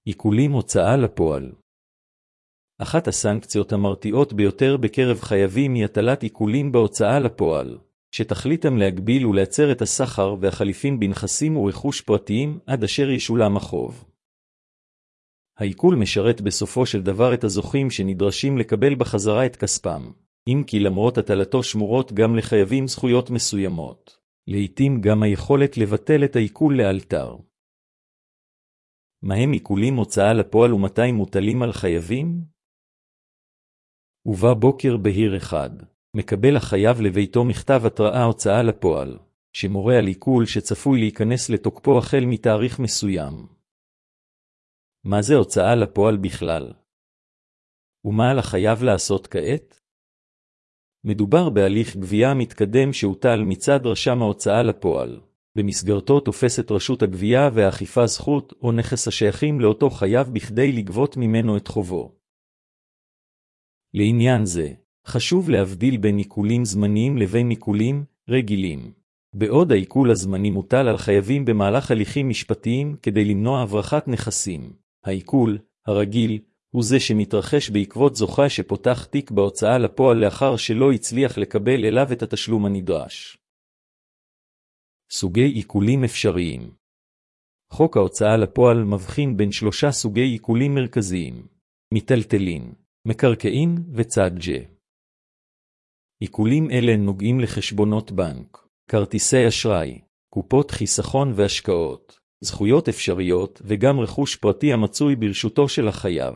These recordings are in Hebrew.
עיקולים הוצאה לפועל. אחת הסנקציות המרתיעות ביותר בקרב חייבים היא הטלת עיקולים בהוצאה לפועל, שתכליתם להגביל ולעצר את הסחר והחליפין בנכסים ורכוש פרטיים עד אשר ישולם החוב. העיקול משרת בסופו של דבר את הזוכים שנדרשים לקבל בחזרה את כספם, אם כי למרות הטלתו שמורות גם לחייבים זכויות מסוימות, לעתים גם היכולת לבטל את העיקול לאלתר. מהם עיקולים הוצאה לפועל ומתי מוטלים על חייבים? ובא בוקר בהיר אחד, מקבל החייב לביתו מכתב התראה הוצאה לפועל, שמורה על עיקול שצפוי להיכנס לתוקפו החל מתאריך מסוים. מה זה הוצאה לפועל בכלל? ומה על החייב לעשות כעת? מדובר בהליך גבייה מתקדם שהוטל מצד רשם ההוצאה לפועל. במסגרתו תופסת רשות הגבייה והאכיפה זכות או נכס השייכים לאותו חייב בכדי לגבות ממנו את חובו. לעניין זה, חשוב להבדיל בין עיקולים זמניים לבין עיקולים רגילים. בעוד העיקול הזמני מוטל על חייבים במהלך הליכים משפטיים כדי למנוע הברחת נכסים, העיקול הרגיל הוא זה שמתרחש בעקבות זוכה שפותח תיק בהוצאה לפועל לאחר שלא הצליח לקבל אליו את התשלום הנדרש. סוגי עיקולים אפשריים. חוק ההוצאה לפועל מבחין בין 3 סוגי עיקולים מרכזיים: מיטלטלין, מקרקעין וצ'ארג'. עיקולים אלה נוגעים לחשבונות בנק, כרטיסי אשראי, קופות חיסכון והשקעות, זכויות אפשריות וגם רכוש פרטי המצוי ברשותו של החייב.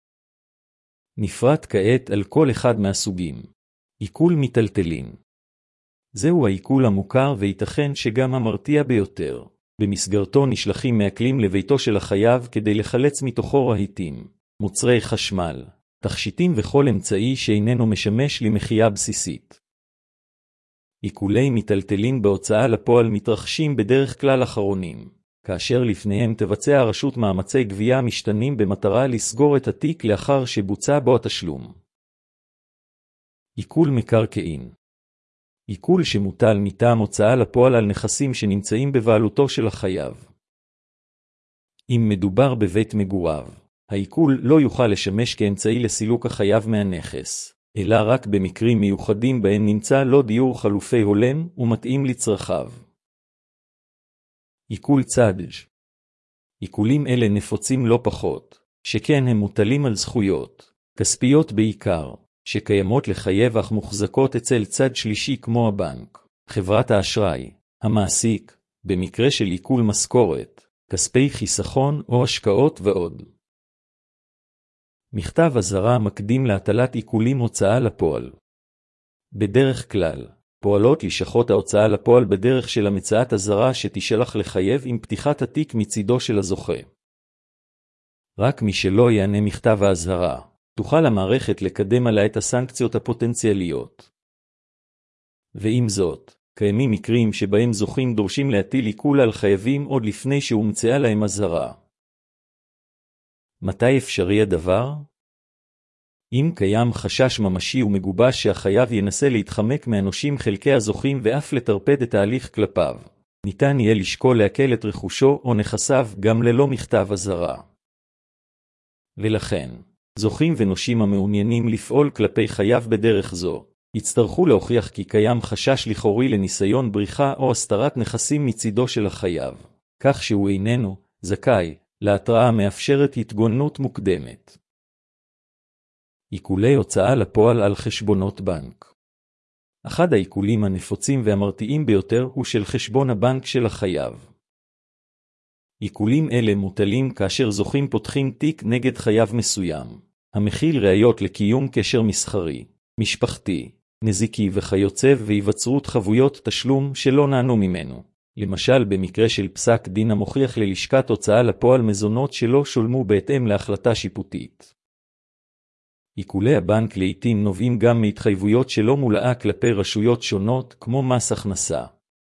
נפרט כעת על כל אחד מהסוגים. עיקול מיטלטלין. זהו העיקול המוכר וייתכן שגם המרתיע ביותר. במסגרתו נשלחים מעקלים לביתו של החייב כדי לחלץ מתוכו רהיטים, מוצרי חשמל, תכשיטים וכל אמצעי שאיננו משמש למחיה בסיסית. עיקולי מיטלטלין בהוצאה לפועל מתרחשים בדרך כלל אחרונים, כאשר לפניהם תבצע הרשות מאמצי גבייה משתנים במטרה לסגור את התיק לאחר שבוצע בו התשלום. עיקול מקרקעין. עיקול שמוטל מטעם הוצאה לפועל על נכסים שנמצאים בבעלותו של החייב. אם מדובר בבית מגוריו, העיקול לא יוכל לשמש כאמצעי לסילוק החייב מהנכס, אלא רק במקרים מיוחדים בהם נמצא לו דיור חלופי הולם ומתאים לצרכיו. עיקול צ'ארג'. עיקולים אלה נפוצים לא פחות, שכן הם מוטלים על זכויות, כספיות בעיקר, שקיימות לחייב אך מוחזקות אצל צד שלישי כמו הבנק, חברת האשראי, המעסיק, במקרה של עיקול משכורת, כספי חיסכון או השקעות ועוד. מכתב אזהרה מקדים להטלת עיקולים הוצאה לפועל. בדרך כלל, פועלות לשכות ההוצאה לפועל בדרך של המצאת אזהרה שתשלח לחייב עם פתיחת התיק מצידו של הזוכה. רק מי שלא יענה מכתב האזהרה, תוכל המערכת לקדם עליה את הסנקציות הפוטנציאליות. ועם זאת, קיימים מקרים שבהם זוכים דורשים להטיל עיקול על חייבים עוד לפני שהומצאה להם אזהרה. מתי אפשרי הדבר? אם קיים חשש ממשי ומגובש שהחייב ינסה להתחמק מהנושים חלקי הזוכים ואף לטרפד את ההליך כלפיו, ניתן יהיה לשקול להקל את רכושו או נכסיו גם ללא מכתב אזהרה. ולכן, זוכים ונושים המעוניינים לפעול כלפי חייב בדרך זו, יצטרכו להוכיח כי קיים חשש לכאורי לניסיון בריחה או הסתרת נכסים מצידו של החייב, כך שהוא איננו זכאי להתראה מאפשרת התגוננות מוקדמת. עיקולי הוצאה לפועל על חשבונות בנק. אחד העיקולים הנפוצים והמרתיעים ביותר הוא של חשבון הבנק של החייב. עיקולים אלה מוטלים כאשר זוכים פותחים תיק נגד חייב מסוים, המכיל ראיות לקיום קשר מסחרי, משפחתי, נזיקי וכיוצא והיווצרות חבויות תשלום שלא נענו ממנו. למשל במקרה של פסק דין המוכיח ללשכת הוצאה לפועל מזונות שלא שולמו בהתאם להחלטה שיפוטית. עיקולי הבנק לעתים נובעים גם מהתחייבויות שלא מולאה כלפי רשויות שונות כמו מס הכנסה.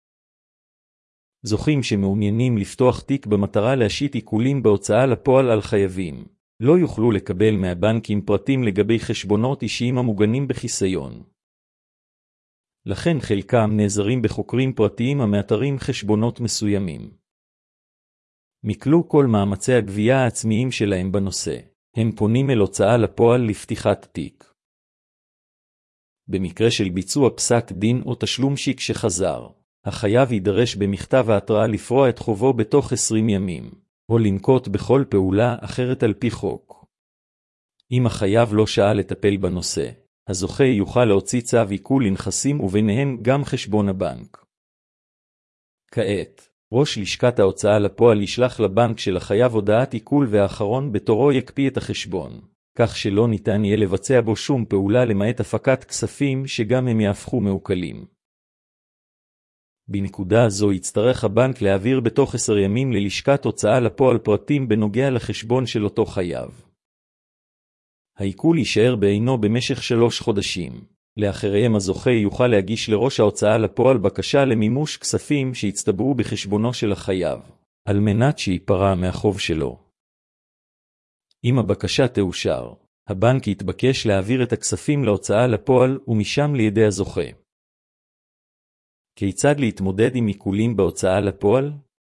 זוכים שמעוניינים לפתוח תיק במטרה להשית עיקולים בהוצאה לפועל על חייבים, לא יוכלו לקבל מהבנקים פרטים לגבי חשבונות אישיים המוגנים בחיסיון. לכן חלקם נעזרים בחוקרים פרטיים המאתרים חשבונות מסוימים. מכלו כל מאמצי הגבייה העצמיים שלהם בנושא. הם פונים אל הוצאה לפועל לפתיחת תיק. במקרה של ביצוע פסק דין או תשלום שיק שחזר, החייב יידרש במכתב ההתראה לפרוע את חובו בתוך 20 ימים, או לנקוט בכל פעולה אחרת על פי חוק. אם החייב לא שעה לטפל בנושא, הזוכה יוכל להוציא צו עיקול לנכסים וביניהם גם חשבון הבנק. כעת, ראש לשכת ההוצאה לפועל ישלח לבנק של החייב הודעת עיקול והאחרון בתורו יקפיא את החשבון, כך שלא ניתן יהיה לבצע בו שום פעולה למעט הפקת כספים שגם הם יהפכו מעוקלים. בנקודה זו יצטרך הבנק להעביר בתוך 10 ימים ללשכת הוצאה לפועל פרטים בנוגע לחשבון של אותו חייב. העיקול יישאר בעינו במשך 3 חודשים. לאחריהם הזוכה יוכל להגיש לראש ההוצאה לפועל בקשה למימוש כספים שהצטברו בחשבונו של החייב, על מנת שיפרע מהחוב שלו. אם הבקשה תאושר, הבנק יתבקש להעביר את הכספים להוצאה לפועל ומשם לידי הזוכה. כיצד להתמודד עם עיקולים בהוצאה לפועל?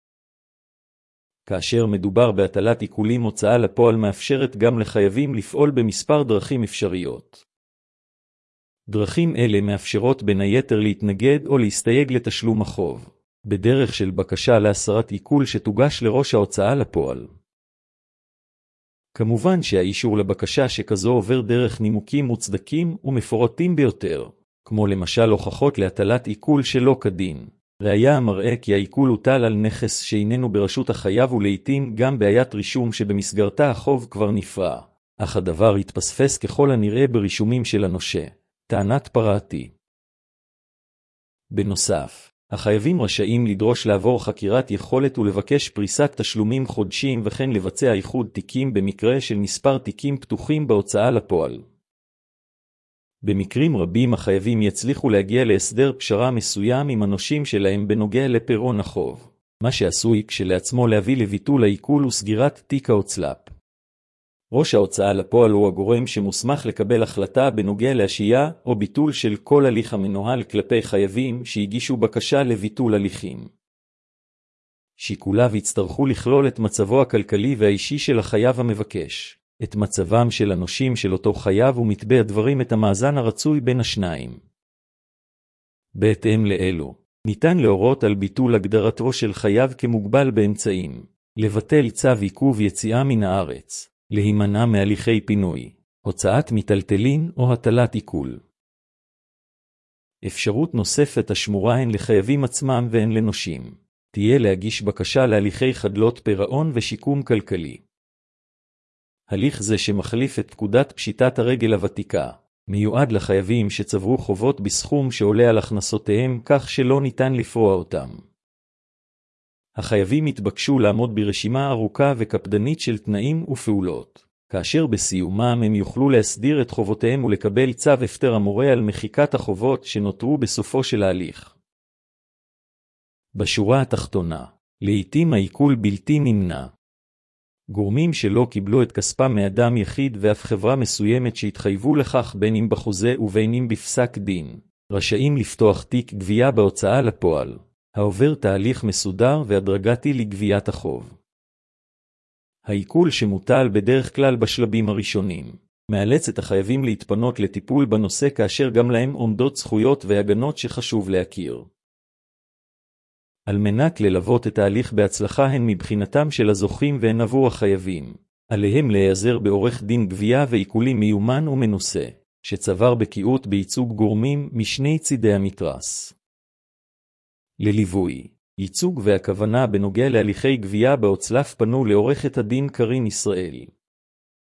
כאשר מדובר בהטלת עיקולים, הוצאה לפועל מאפשרת גם לחייבים לפעול במספר דרכים אפשריות. דרכים אלה מאפשרות בין היתר להתנגד או להסתייג לתשלום החוב, בדרך של בקשה להסרת עיקול שתוגש לראש ההוצאה לפועל. כמובן שהאישור לבקשה שכזו עובר דרך נימוקים מוצדקים ומפורטים ביותר, כמו למשל הוכחות להטלת עיקול שלא כדין, ראיה המראה כי העיקול הוטל על נכס שאיננו ברשות החייב ולעיתים גם בעיית רישום שבמסגרתה החוב כבר נפרע, אך הדבר יתפספס ככל הנראה ברישומים של הנושה. טענת פרעתי. בנוסף, החייבים רשאים לדרוש לעבור חקירת יכולת ולבקש פריסת תשלומים חודשיים וכן לבצע איחוד תיקים במקרה של מספר תיקים פתוחים בהוצאה לפועל. במקרים רבים החייבים יצליחו להגיע להסדר פשרה מסוים עם הנושים שלהם בנוגע לפירעון החוב, מה שעשוי כשלעצמו להביא לביטול העיקול וסגירת תיק ההוצל"פ. ראש ההוצאה לפועל הוא הגורם שמוסמך לקבל החלטה בנוגע להשעיה או ביטול של כל הליך המנוהל כלפי חייבים שהגישו בקשה לביטול הליכים. שיקוליו יצטרכו לכלול את מצבו הכלכלי והאישי של החייב המבקש, את מצבם של הנושים של אותו חייב ומטבע הדברים את המאזן הרצוי בין השניים. בהתאם לאלו, ניתן להורות על ביטול הגדרתו של חייב כמוגבל באמצעים, לבטל צו עיכוב יציאה מן הארץ, להימנע מהליכי פינוי, הוצאת מיטלטלין או הטלת עיקול. אפשרות נוספת השמורה הן לחייבים עצמם והן לנושים, תהיה להגיש בקשה להליכי חדלות פירעון ושיקום כלכלי. הליך זה שמחליף את פקודת פשיטת הרגל הוותיקה, מיועד לחייבים שצברו חובות בסכום שעולה על הכנסותיהם כך שלא ניתן לפרוע אותם. החייבים התבקשו לעמוד ברשימה ארוכה וקפדנית של תנאים ופעולות, כאשר בסיומם הם יוכלו להסדיר את חובותיהם ולקבל צו הפטר המורה על מחיקת החובות שנותרו בסופו של ההליך. בשורה התחתונה, לעתים העיקול בלתי נמנע. גורמים שלא קיבלו את כספם מאדם יחיד ואף חברה מסוימת שהתחייבו לכך בין אם בחוזה ובין אם בפסק דין, רשאים לפתוח תיק גבייה בהוצאה לפועל, העובר תהליך מסודר והדרגתי לגביית החוב. העיקול שמוטל בדרך כלל בשלבים הראשונים, מאלץ את החייבים להתפנות לטיפול בנושא כאשר גם להם עומדות זכויות והגנות שחשוב להכיר. על מנת ללוות את ההליך בהצלחה הן מבחינתם של הזוכים והן עבור החייבים, עליהם להיעזר בעורך דין גבייה ועיקולים מיומן ומנוסה, שצבר בקיאות בייצוג גורמים משני צידי המתרס. לליווי, ייצוג והכוונה בנוגע להליכי גבייה בהוצל"פ פנו לעורכת הדין קרין ישראל.